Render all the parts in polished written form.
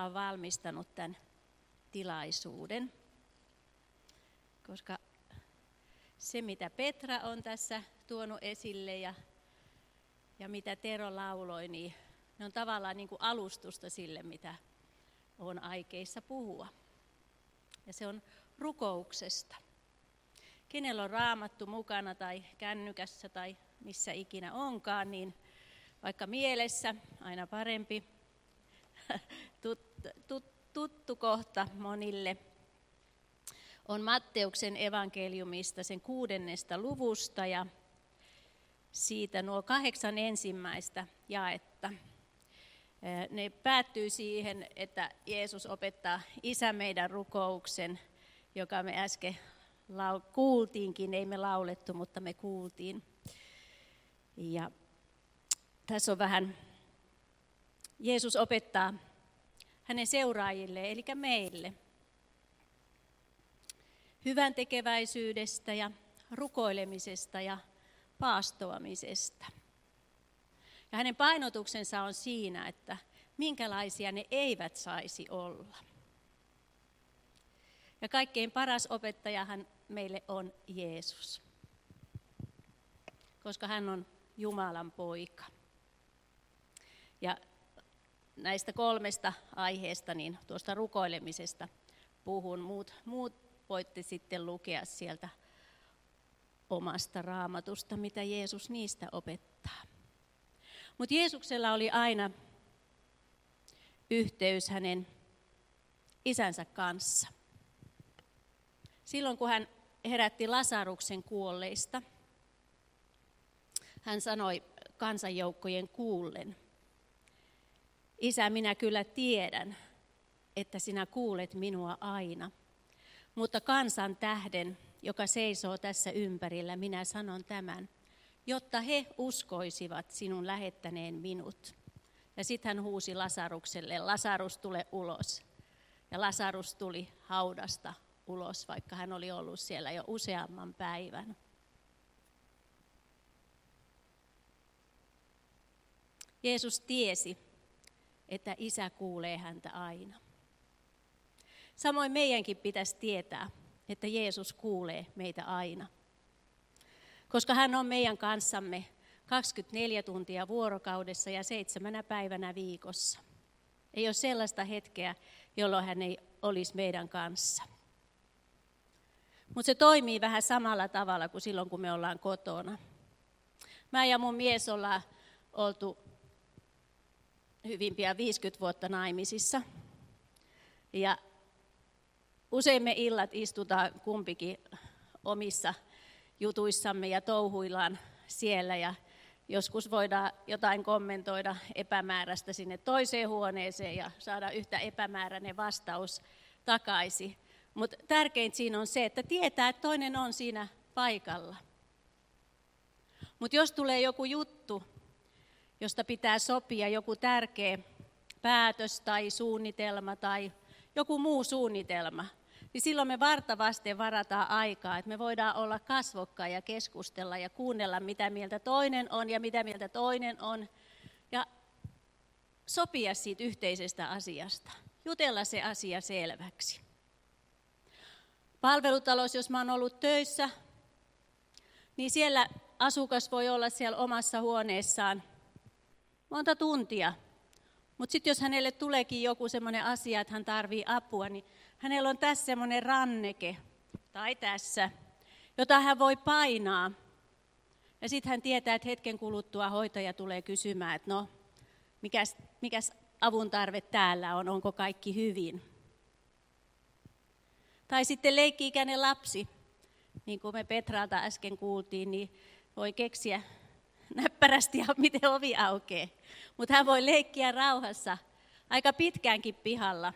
Jumala on valmistanut tämän tilaisuuden, koska se, mitä Petra on tässä tuonut esille ja mitä Tero lauloi, niin ne on tavallaan niin kuin alustusta sille, mitä on aikeissa puhua. Ja se on rukouksesta. Kenellä on raamattu mukana tai kännykässä tai missä ikinä onkaan, niin vaikka mielessä, aina parempi, tuttu kohta monille, on Matteuksen evankeliumista sen 6. luvusta ja siitä nuo 8 ensimmäistä jaetta. Ne päättyy siihen, että Jeesus opettaa Isä meidän rukouksen, joka me äsken kuultiinkin, ei me laulettu, mutta me kuultiin. Ja tässä on vähän, Jeesus opettaa hänen seuraajilleen, eli meille, hyvän tekeväisyydestä ja rukoilemisesta ja paastoamisesta. Ja hänen painotuksensa on siinä, että minkälaisia ne eivät saisi olla. Ja kaikkein paras opettajahan meille on Jeesus, koska hän on Jumalan poika. Ja näistä 3 aiheesta, niin tuosta rukoilemisesta puhun. Muut voitte sitten lukea sieltä omasta raamatusta, mitä Jeesus niistä opettaa. Mutta Jeesuksella oli aina yhteys hänen isänsä kanssa. Silloin kun hän herätti Lasaruksen kuolleista, hän sanoi kansanjoukkojen kuullen: Isä, minä kyllä tiedän, että sinä kuulet minua aina, mutta kansan tähden, joka seisoo tässä ympärillä, minä sanon tämän, jotta he uskoisivat sinun lähettäneen minut. Ja sitten hän huusi Lasarukselle: Lasarus, tule ulos. Ja Lasarus tuli haudasta ulos, vaikka hän oli ollut siellä jo useamman päivän. Jeesus tiesi, että Isä kuulee häntä aina. Samoin meidänkin pitäisi tietää, että Jeesus kuulee meitä aina. Koska hän on meidän kanssamme 24 tuntia vuorokaudessa ja 7 päivänä viikossa. Ei ole sellaista hetkeä, jolloin hän ei olisi meidän kanssa. Mutta se toimii vähän samalla tavalla kuin silloin, kun me ollaan kotona. Mä ja mun mies ollaan oltu hyvin pian 50 vuotta naimisissa. Ja usein me illat istutaan kumpikin omissa jutuissamme ja touhuillaan siellä. Ja joskus voidaan jotain kommentoida epämääräistä sinne toiseen huoneeseen ja saada yhtä epämääräinen vastaus takaisin. Mutta tärkeintä siinä on se, että tietää, että toinen on siinä paikalla. Mutta jos tulee joku juttu, josta pitää sopia, joku tärkeä päätös tai suunnitelma tai joku muu suunnitelma, niin silloin me vartavasten varataan aikaa, että me voidaan olla kasvokkain ja keskustella ja kuunnella, mitä mieltä toinen on ja mitä mieltä toinen on. Ja sopia siitä yhteisestä asiasta, jutella se asia selväksi. Palvelutalossa, jos mä oon ollut töissä, niin siellä asukas voi olla siellä omassa huoneessaan monta tuntia. Mutta sitten jos hänelle tuleekin joku semmoinen asia, että hän tarvitsee apua, niin hänellä on tässä semmoinen ranneke, tai tässä, jota hän voi painaa. Ja sitten hän tietää, että hetken kuluttua hoitaja tulee kysymään, että no, mikäs avun tarve täällä on, onko kaikki hyvin. Tai sitten leikki-ikäinen lapsi, niin kuin me Petralta äsken kuultiin, niin voi keksiä näppärästi, miten ovi aukeaa. Mutta hän voi leikkiä rauhassa aika pitkäänkin pihalla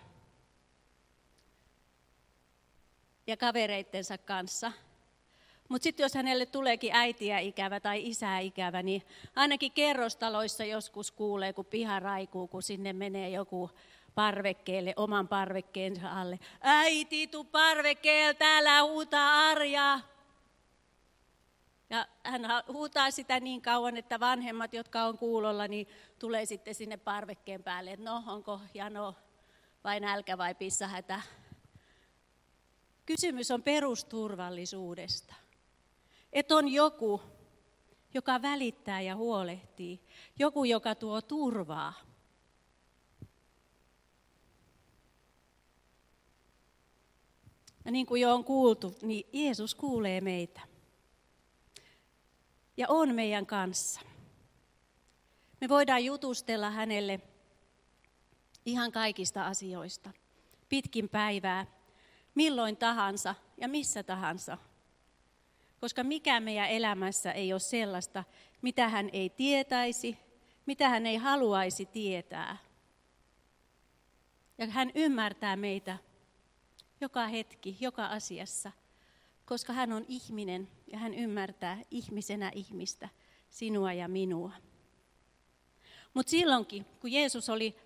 ja kavereittensa kanssa. Mutta sitten jos hänelle tuleekin äitiä ikävä tai isää ikävä, niin ainakin kerrostaloissa joskus kuulee, kun piha raikuu, kun sinne menee joku parvekkeelle, oman parvekkeensa alle. Äiti, tuu parvekkeelle, täällä huutaa Arja. Ja hän huutaa sitä niin kauan, että vanhemmat, jotka on kuulolla, niin tulee sitten sinne parvekkeen päälle, että no, onko Jano vai nälkä vai pissahätä. Kysymys on perusturvallisuudesta. Että on joku, joka välittää ja huolehtii. Joku, joka tuo turvaa. Ja niin kuin jo on kuultu, niin Jeesus kuulee meitä. Ja on meidän kanssa. Me voidaan jutustella hänelle ihan kaikista asioista. Pitkin päivää, milloin tahansa ja missä tahansa. Koska mikään meidän elämässä ei ole sellaista, mitä hän ei tietäisi, mitä hän ei haluaisi tietää. Ja hän ymmärtää meitä joka hetki, joka asiassa, koska hän on ihminen ja hän ymmärtää ihmisenä ihmistä, sinua ja minua. Mutta silloinkin, kun Jeesus oli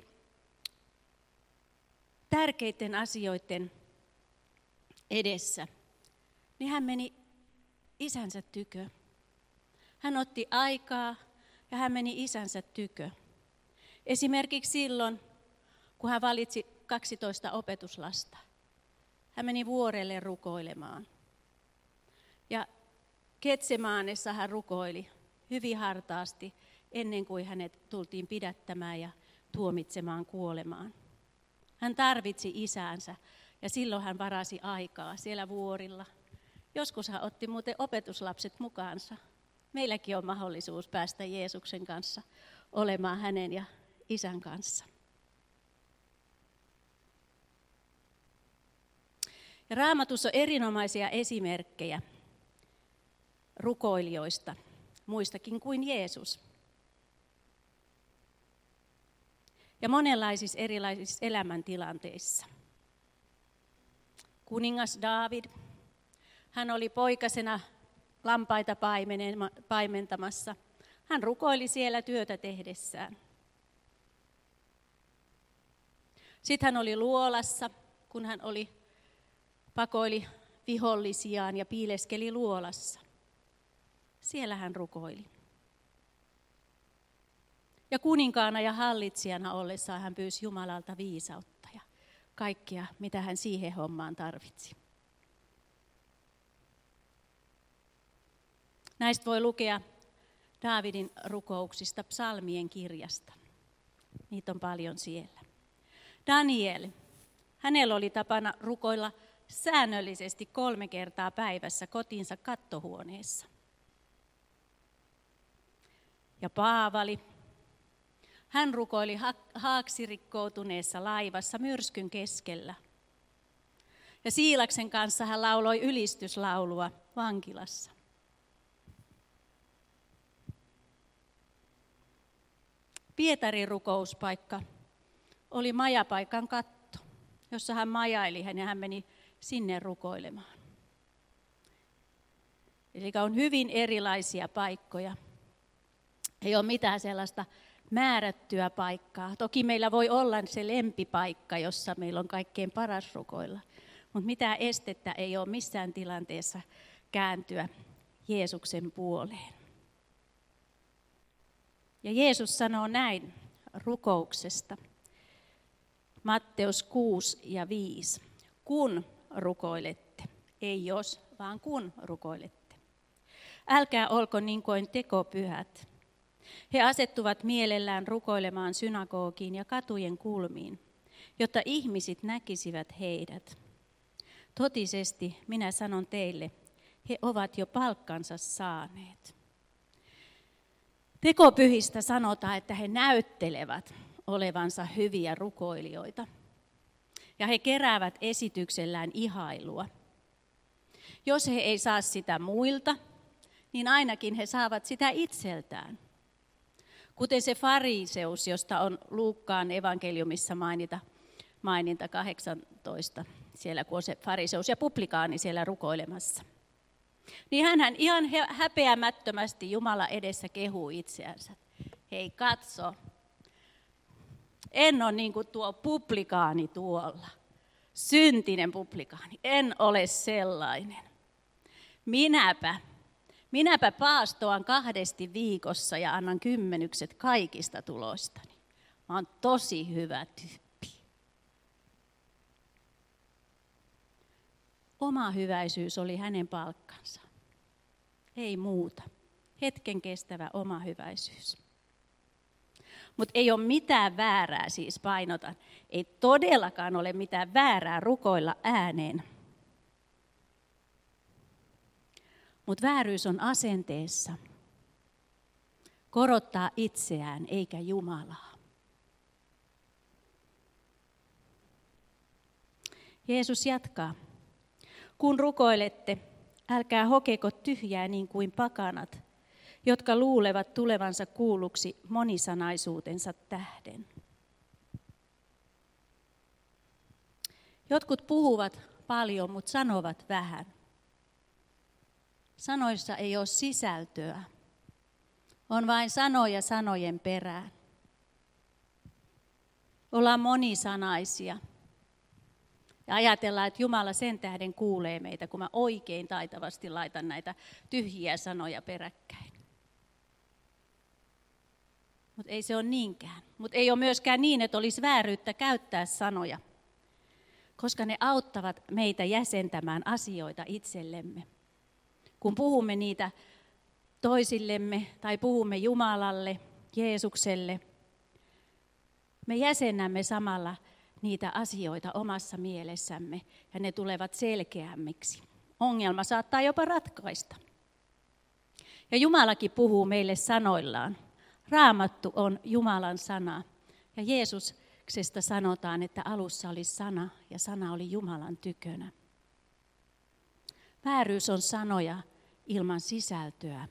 tärkeiden asioiden edessä, niin hän meni isänsä tykö. Hän otti aikaa ja hän meni isänsä tykö. Esimerkiksi silloin, kun hän valitsi 12 opetuslasta. Hän meni vuorelle rukoilemaan. Ja Getsemaanessa hän rukoili hyvin hartaasti ennen kuin hänet tultiin pidättämään ja tuomitsemaan kuolemaan. Hän tarvitsi isäänsä ja silloin hän varasi aikaa siellä vuorilla. Joskus hän otti muuten opetuslapset mukaansa. Meilläkin on mahdollisuus päästä Jeesuksen kanssa olemaan hänen ja isän kanssa. Ja Raamatussa on erinomaisia esimerkkejä rukoilijoista, muistakin kuin Jeesus. Ja monenlaisissa erilaisissa elämäntilanteissa. Kuningas Daavid, hän oli poikasena lampaita paimentamassa. Hän rukoili siellä työtä tehdessään. Sitten hän oli luolassa, kun hän pakoili vihollisiaan ja piileskeli luolassa. Siellä hän rukoili. Ja kuninkaana ja hallitsijana ollessaan hän pyysi Jumalalta viisautta ja kaikkea, mitä hän siihen hommaan tarvitsi. Näistä voi lukea Daavidin rukouksista psalmien kirjasta. Niitä on paljon siellä. Daniel, hänellä oli tapana rukoilla säännöllisesti 3 kertaa päivässä kotinsa kattohuoneessa. Ja Paavali, hän rukoili haaksirikkoutuneessa laivassa myrskyn keskellä. Ja Siilaksen kanssa hän lauloi ylistyslaulua vankilassa. Pietarin rukouspaikka oli majapaikan katto, jossa hän majaili ja hän meni sinne rukoilemaan. Eli on hyvin erilaisia paikkoja. Ei ole mitään sellaista määrättyä paikkaa. Toki meillä voi olla se lempipaikka, jossa meillä on kaikkein paras rukoilla. Mutta mitään estettä ei ole missään tilanteessa kääntyä Jeesuksen puoleen. Ja Jeesus sanoo näin rukouksesta. Matteus 6 ja 5. Kun rukoilette, ei jos, vaan kun rukoilette. Älkää olko niin kuin tekopyhät. He asettuvat mielellään rukoilemaan synagogiin ja katujen kulmiin, jotta ihmiset näkisivät heidät. Totisesti minä sanon teille, he ovat jo palkkansa saaneet. Tekopyhistä sanotaan, että he näyttelevät olevansa hyviä rukoilijoita. Ja he keräävät esityksellään ihailua. Jos he ei saa sitä muilta, niin ainakin he saavat sitä itseltään. Kuten se fariseus, josta on Luukkaan evankeliumissa maininta 18, siellä kun on se fariseus ja publikaani siellä rukoilemassa. Niin hän ihan häpeämättömästi Jumala edessä kehuu itseänsä. Hei katso, en ole niin kuin tuo publikaani tuolla, syntinen publikaani, en ole sellainen. Minäpä paastoan 2 viikossa ja annan 10 kaikista tuloistani. Mä oon tosi hyvä tyyppi. Oma hyväisyys oli hänen palkkansa. Ei muuta. Hetken kestävä oma hyväisyys. Mutta ei ole mitään väärää, siis painotan. Ei todellakaan ole mitään väärää rukoilla ääneen. Mutta vääryys on asenteessa. Korottaa itseään eikä Jumalaa. Jeesus jatkaa. Kun rukoilette, älkää hokeko tyhjää niin kuin pakanat, jotka luulevat tulevansa kuulluksi monisanaisuutensa tähden. Jotkut puhuvat paljon, mutta sanovat vähän. Sanoissa ei ole sisältöä. On vain sanoja sanojen perään. Ollaan monisanaisia. Ja ajatellaan, että Jumala sen tähden kuulee meitä, kun mä oikein taitavasti laitan näitä tyhjiä sanoja peräkkäin. Mutta ei se ole niinkään. Mutta ei ole myöskään niin, että olisi vääryyttä käyttää sanoja, koska ne auttavat meitä jäsentämään asioita itsellemme. Kun puhumme niitä toisillemme tai puhumme Jumalalle, Jeesukselle, me jäsennämme samalla niitä asioita omassa mielessämme ja ne tulevat selkeämmiksi. Ongelma saattaa jopa ratkaista. Ja Jumalakin puhuu meille sanoillaan. Raamattu on Jumalan sana ja Jeesuksesta sanotaan, että alussa oli sana ja sana oli Jumalan tykönä. Vääryys on sanoja ilman sisältöä.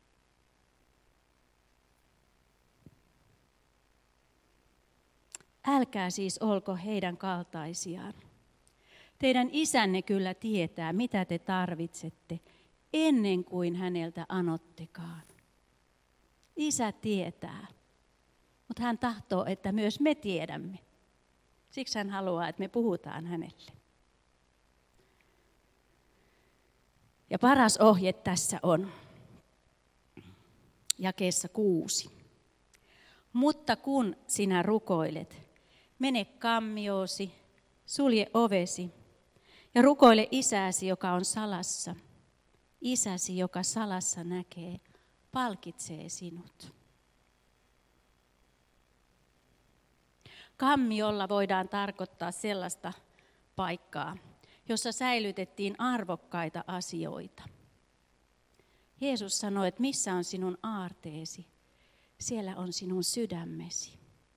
Älkää siis olko heidän kaltaisiaan. Teidän isänne kyllä tietää, mitä te tarvitsette, ennen kuin häneltä anottekaan. Isä tietää, mutta hän tahtoo, että myös me tiedämme. Siksi hän haluaa, että me puhutaan hänelle. Ja paras ohje tässä on jakeessa 6. Mutta kun sinä rukoilet, mene kammiosi, sulje ovesi ja rukoile isäsi, joka on salassa. Isäsi, joka salassa näkee, palkitsee sinut. Kammiolla voidaan tarkoittaa sellaista paikkaa, jossa säilytettiin arvokkaita asioita. Jeesus sanoi, että missä on sinun aarteesi, siellä on sinun sydämesi.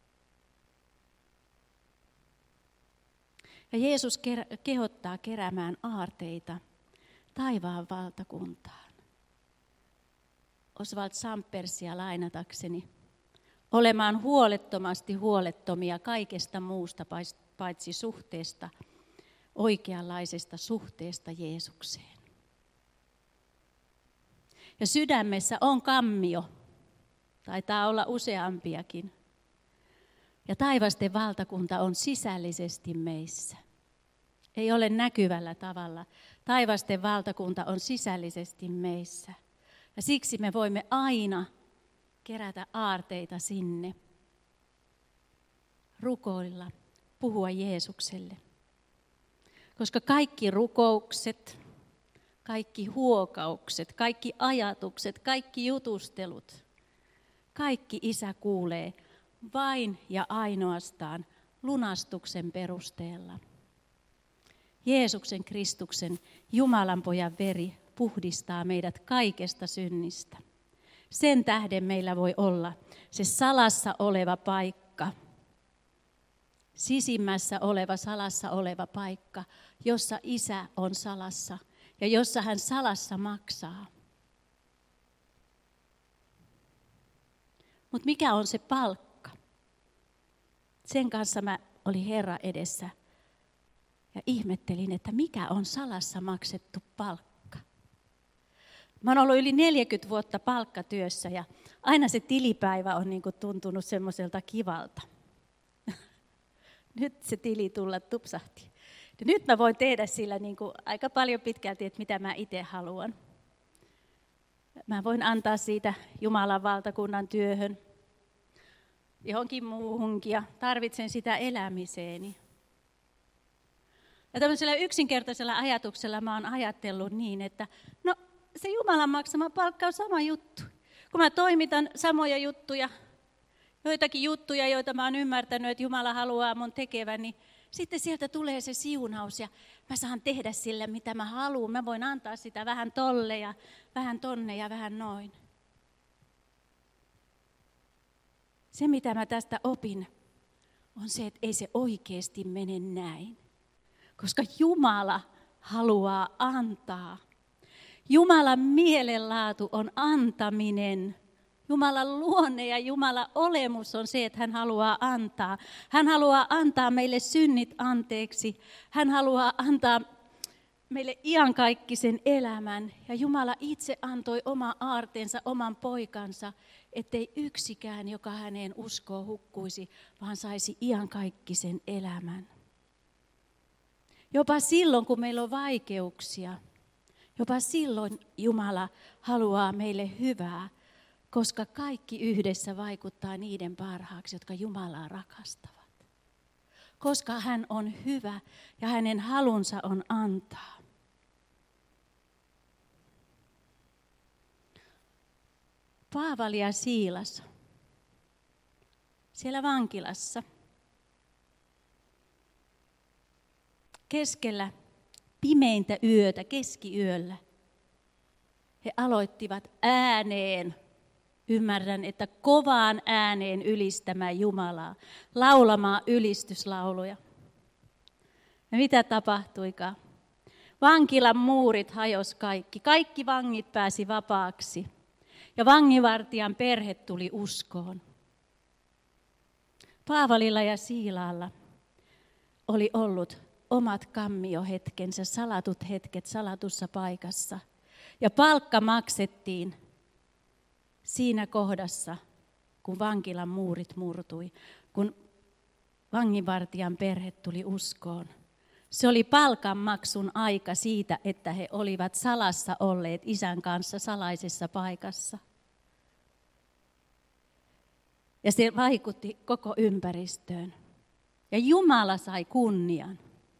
Ja Jeesus kehottaa keräämään aarteita taivaan valtakuntaan. Oswald Sampersia lainatakseni, olemaan huolettomasti huolettomia kaikesta muusta paitsi suhteesta, oikeanlaisesta suhteesta Jeesukseen. Ja sydämessä on kammio, taitaa olla useampiakin. Ja taivasten valtakunta on sisällisesti meissä. Ei ole näkyvällä tavalla. Taivasten valtakunta on sisällisesti meissä. Ja siksi me voimme aina kerätä aarteita sinne. Rukoilla, puhua Jeesukselle. Koska kaikki rukoukset, kaikki huokaukset, kaikki ajatukset, kaikki jutustelut, kaikki Isä kuulee vain ja ainoastaan lunastuksen perusteella. Jeesuksen Kristuksen, Jumalan pojan veri puhdistaa meidät kaikesta synnistä. Sen tähden meillä voi olla se salassa oleva paikka, sisimmässä oleva, salassa oleva paikka, jossa Isä on salassa ja jossa hän salassa maksaa. Mutta mikä on se palkka? Sen kanssa mä olin Herra edessä ja ihmettelin, että mikä on salassa maksettu palkka. Mä oon ollut yli 40 vuotta palkkatyössä ja aina se tilipäivä on niinku tuntunut semmoiselta kivalta. Nyt se tili tulla tupsahti. Ja nyt mä voin tehdä sillä niinku aika paljon pitkälti, että mitä mä itse haluan. Mä voin antaa siitä Jumalan valtakunnan työhön, johonkin muuhunkin ja tarvitsen sitä elämiseeni. Ja tämmöisellä yksinkertaisella ajatuksella mä oon ajatellut niin, että no se Jumalan maksama palkka on sama juttu. Kun mä toimitan samoja juttuja, joitakin juttuja, joita mä oon ymmärtänyt, että Jumala haluaa mun tekevän, niin sitten sieltä tulee se siunaus ja mä saan tehdä sille, mitä mä haluan. Mä voin antaa sitä vähän tolle ja vähän tonne ja vähän noin. Se, mitä mä tästä opin, on se, että ei se oikeasti mene näin. Koska Jumala haluaa antaa. Jumalan mielenlaatu on antaminen. Jumalan luonne ja Jumalan olemus on se, että hän haluaa antaa. Hän haluaa antaa meille synnit anteeksi. Hän haluaa antaa meille iankaikkisen elämän. Ja Jumala itse antoi oma aarteensa, oman poikansa, ettei yksikään, joka häneen uskoo, hukkuisi, vaan saisi iankaikkisen elämän. Jopa silloin, kun meillä on vaikeuksia, jopa silloin Jumala haluaa meille hyvää, koska kaikki yhdessä vaikuttaa niiden parhaaksi, jotka Jumalaa rakastavat. Koska hän on hyvä ja hänen halunsa on antaa. Paavali ja Siilas siellä vankilassa keskellä pimeintä yötä, keskiyöllä, he aloittivat ääneen, ymmärrän, että kovaan ääneen ylistämään Jumalaa, laulamaan ylistyslauluja. Ja mitä tapahtuikaan? Vankilan muurit hajosi kaikki. Kaikki vangit pääsi vapaaksi. Ja vanginvartijan perhe tuli uskoon. Paavalilla ja Siilaalla oli ollut omat kammiohetkensä, salatut hetket salatussa paikassa. Ja palkka maksettiin siinä kohdassa, kun vankilan muurit murtui, kun vanginvartijan perhe tuli uskoon. Se oli palkanmaksun aika siitä, että he olivat salassa olleet Isän kanssa salaisessa paikassa. Ja se vaikutti koko ympäristöön. Ja Jumala sai kunnian.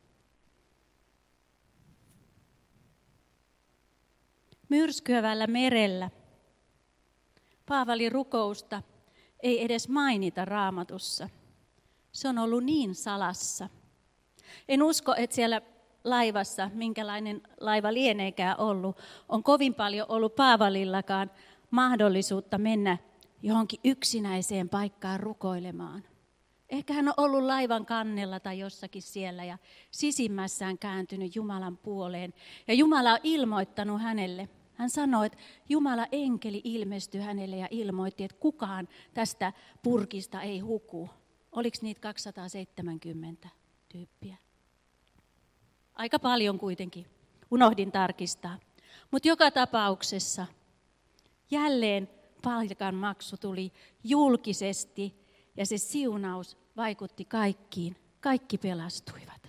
Myrskyävällä merellä Paavalin rukousta ei edes mainita Raamatussa. Se on ollut niin salassa. En usko, että siellä laivassa, minkälainen laiva lieneekään ollut, on kovin paljon ollut Paavalillakaan mahdollisuutta mennä johonkin yksinäiseen paikkaan rukoilemaan. Ehkä hän on ollut laivan kannella tai jossakin siellä ja sisimmässään kääntynyt Jumalan puoleen. Ja Jumala on ilmoittanut hänelle. Hän sanoi, että Jumala enkeli ilmestyi hänelle ja ilmoitti, että kukaan tästä purkista ei huku. Oliko niitä 270 tyyppiä? Aika paljon kuitenkin. Unohdin tarkistaa. Mutta joka tapauksessa jälleen palkan maksu tuli julkisesti ja se siunaus vaikutti kaikkiin. Kaikki pelastuivat.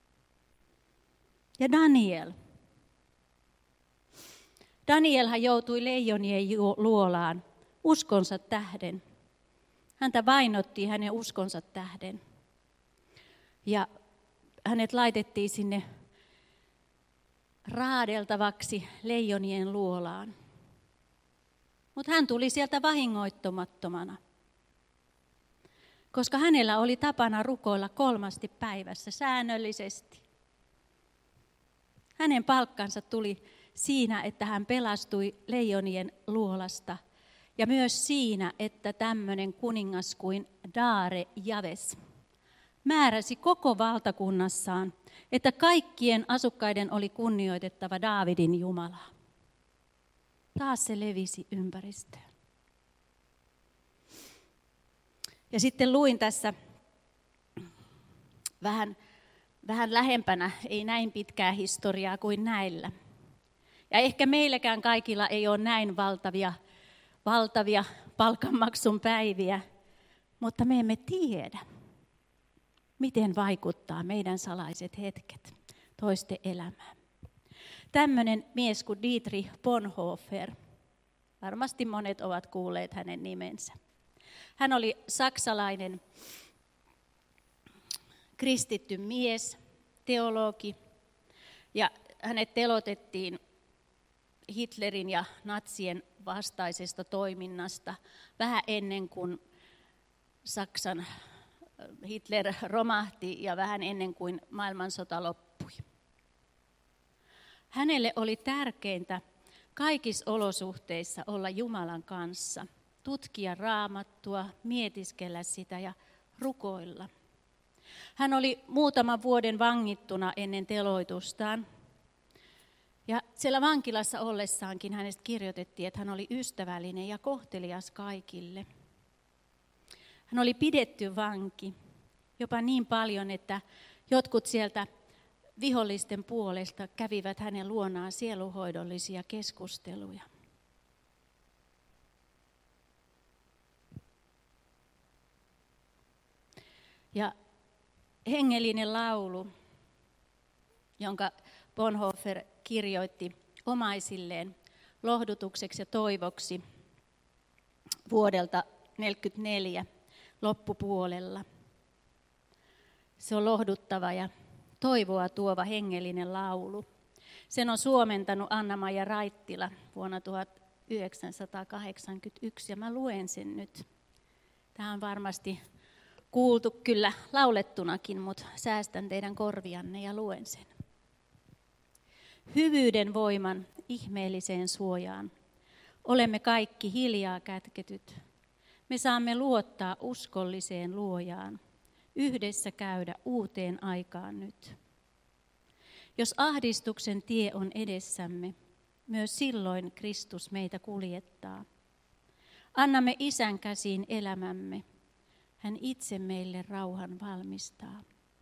Ja Danielhan joutui leijonien luolaan uskonsa tähden. Häntä vainottiin hänen uskonsa tähden. Ja hänet laitettiin sinne raadeltavaksi leijonien luolaan. Mutta hän tuli sieltä vahingoittomattomana, koska hänellä oli tapana rukoilla 3 päivässä säännöllisesti. Hänen palkkansa tuli siinä, että hän pelastui leijonien luolasta ja myös siinä, että tämmöinen kuningas kuin Daare Javes määräsi koko valtakunnassaan, että kaikkien asukkaiden oli kunnioitettava Daavidin Jumalaa. Taas se levisi ympäristöön. Ja sitten luin tässä vähän lähempänä, ei näin pitkää historiaa kuin näillä. Ja ehkä meilläkään kaikilla ei ole näin valtavia palkanmaksun päiviä, mutta me emme tiedä, miten vaikuttaa meidän salaiset hetket toisten elämään. Tämmöinen mies kuin Dietrich Bonhoeffer, varmasti monet ovat kuulleet hänen nimensä. Hän oli saksalainen kristitty mies, teologi, Ja hänet teloitettiin Hitlerin ja natsien vastaisesta toiminnasta vähän ennen kuin Saksan Hitler romahti ja vähän ennen kuin maailmansota loppui. Hänelle oli tärkeintä kaikissa olosuhteissa olla Jumalan kanssa, tutkia Raamattua, mietiskellä sitä ja rukoilla. Hän oli muutaman vuoden vangittuna ennen teloitustaan. Ja siellä vankilassa ollessaankin hänestä kirjoitettiin, että hän oli ystävällinen ja kohtelias kaikille. Hän oli pidetty vanki jopa niin paljon, että jotkut sieltä vihollisten puolesta kävivät hänen luonaan sielunhoidollisia keskusteluja. Ja hengellinen laulu, jonka Bonhoeffer kirjoitti omaisilleen lohdutukseksi ja toivoksi vuodelta 1944 loppupuolella. Se on lohduttava ja toivoa tuova hengellinen laulu. Sen on suomentanut Anna-Maija Raittila vuonna 1981 ja mä luen sen nyt. Tämä on varmasti kuultu kyllä laulettunakin, mutta säästän teidän korvianne ja luen sen. Hyvyyden voiman ihmeelliseen suojaan olemme kaikki hiljaa kätketyt. Me saamme luottaa uskolliseen luojaan, yhdessä käydä uuteen aikaan nyt. Jos ahdistuksen tie on edessämme, myös silloin Kristus meitä kuljettaa. Annamme Isän käsiin elämämme. Hän itse meille rauhan valmistaa.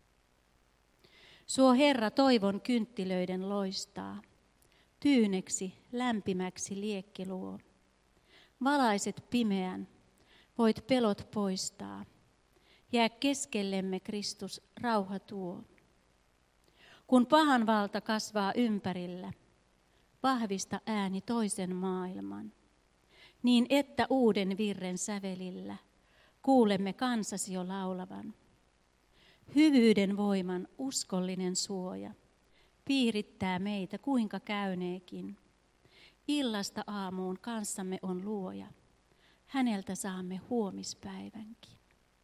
Suo Herra toivon kynttilöiden loistaa. Tyyneksi, lämpimäksi liekki luo. Valaiset pimeän, voit pelot poistaa. Jää keskellemme Kristus, rauha tuo. Kun pahan valta kasvaa ympärillä, vahvista ääni toisen maailman. Niin että uuden virren sävelillä kuulemme kansasi jo laulavan. Hyvyyden voiman uskollinen suoja piirittää meitä kuinka käyneekin. Illasta aamuun kanssamme on luoja. Häneltä saamme huomispäivänkin.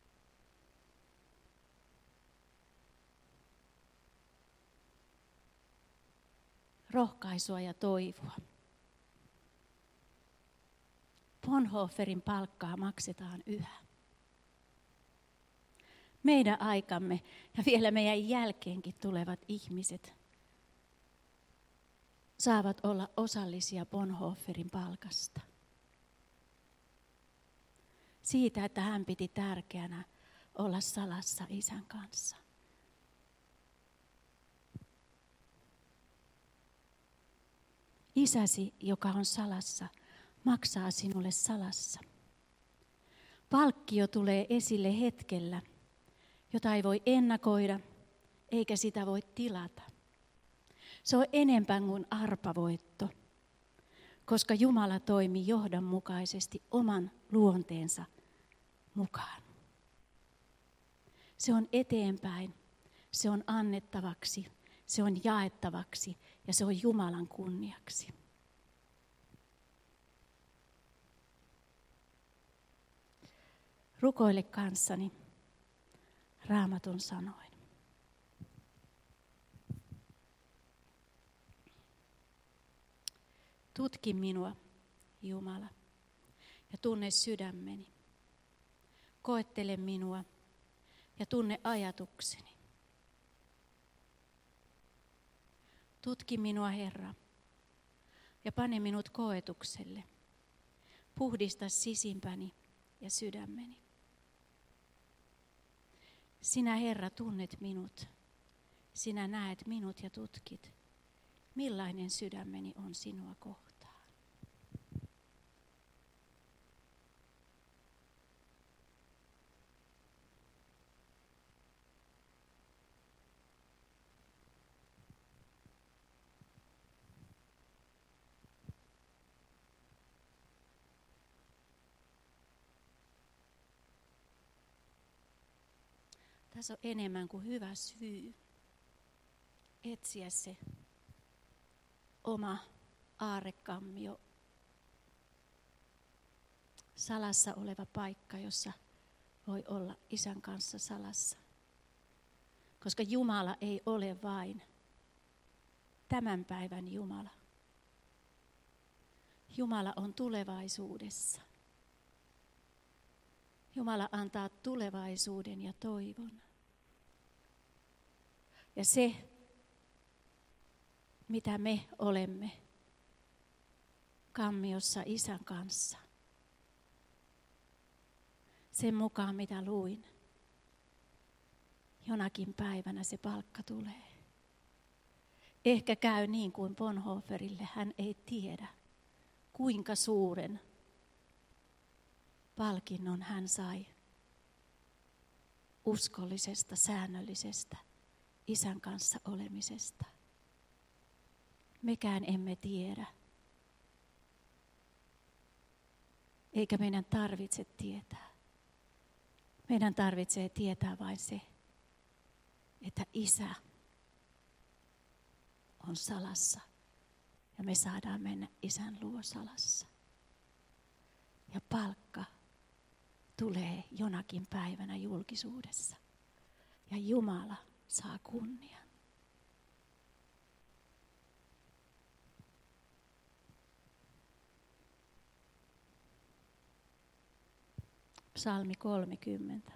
Rohkaisua ja toivoa. Bonhoefferin palkkaa maksetaan yhä. Meidän aikamme ja vielä meidän jälkeenkin tulevat ihmiset saavat olla osallisia Bonhoefferin palkasta. Siitä, että hän piti tärkeänä olla salassa Isän kanssa. Isäsi, joka on salassa, maksaa sinulle salassa. Palkkio tulee esille hetkellä, jota ei voi ennakoida, eikä sitä voi tilata. Se on enempää kuin arpavoitto, koska Jumala toimi johdonmukaisesti oman luonteensa mukaan. Se on eteenpäin, se on annettavaksi, se on jaettavaksi ja se on Jumalan kunniaksi. Rukoile kanssani Raamatun sanoin. Tutki minua, Jumala, ja tunne sydämeni. Koettele minua ja tunne ajatukseni. Tutki minua, Herra, ja pane minut koetukselle. Puhdista sisimpäni ja sydämeni. Sinä, Herra, tunnet minut. Sinä näet minut ja tutkit, millainen sydämeni on sinua kohtaan. Tässä on enemmän kuin hyvä syy etsiä se oma aarrekammio, salassa oleva paikka, jossa voi olla Isän kanssa salassa. Koska Jumala ei ole vain tämän päivän Jumala. Jumala on tulevaisuudessa. Jumala antaa tulevaisuuden ja toivon. Ja se, mitä me olemme kammiossa Isän kanssa, sen mukaan mitä luin, jonakin päivänä se palkka tulee. Ehkä käy niin kuin Bonhoefferille, hän ei tiedä, kuinka suuren palkinnon hän sai uskollisesta, säännöllisestä Isän kanssa olemisesta. Mekään emme tiedä, eikä meidän tarvitse tietää. Meidän tarvitsee tietää vain se, että Isä on salassa ja me saadaan mennä Isän luo salassa. Ja palkka tulee jonakin päivänä julkisuudessa ja Jumala saa kunnian. Psalmi 30.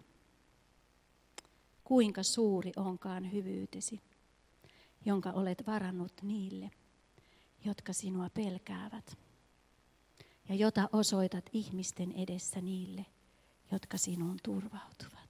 Kuinka suuri onkaan hyvyytesi, jonka olet varannut niille, jotka sinua pelkäävät, ja jota osoitat ihmisten edessä niille, jotka sinuun turvautuvat.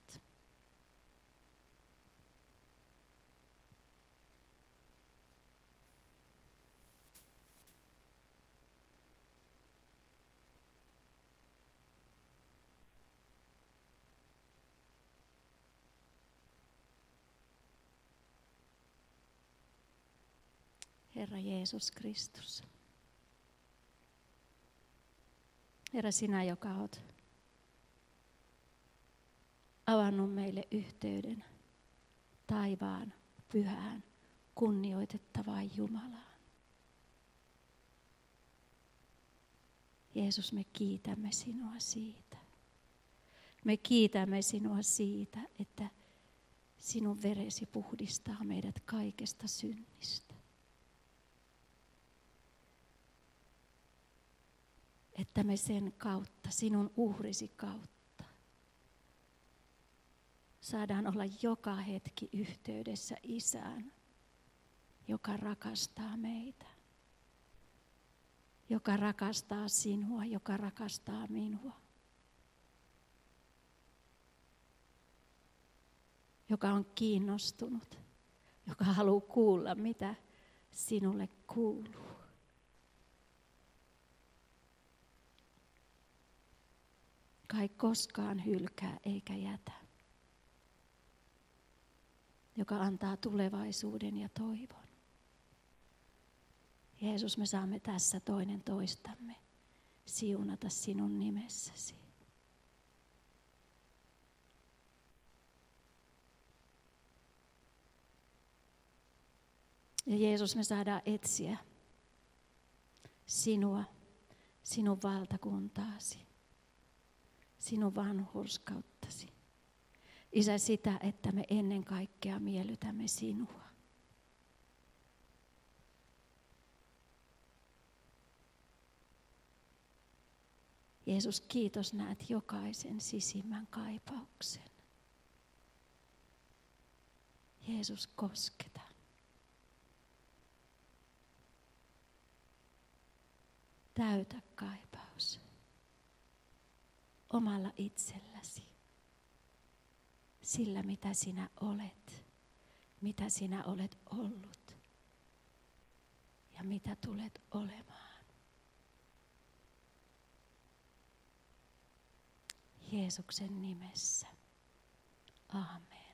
Herra Jeesus Kristus. Herra, sinä, joka olet avannut meille yhteyden taivaan pyhään, kunnioitettavaan Jumalaan. Jeesus, me kiitämme sinua siitä. Me kiitämme sinua siitä, että sinun veresi puhdistaa meidät kaikesta synnistä. Että me sen kautta, sinun uhrisi kautta, saadaan olla joka hetki yhteydessä Isään, joka rakastaa meitä, joka rakastaa sinua, joka rakastaa minua, joka on kiinnostunut, joka haluaa kuulla, mitä sinulle kuuluu. Kai koskaan hylkää eikä jätä, joka antaa tulevaisuuden ja toivon. Jeesus, me saamme tässä toinen toistamme siunata sinun nimessäsi. Ja Jeesus, me saadaan etsiä sinua, sinun valtakuntaasi, sinun vanhurskauttasi. Isä, sitä, että me ennen kaikkea miellytämme sinua. Jeesus, kiitos, näet jokaisen sisimmän kaipauksen. Jeesus, kosketa. Täytä kaipaus omalla itselläsi, sillä mitä sinä olet, mitä sinä olet ollut ja mitä tulet olemaan. Jeesuksen nimessä. Aamen.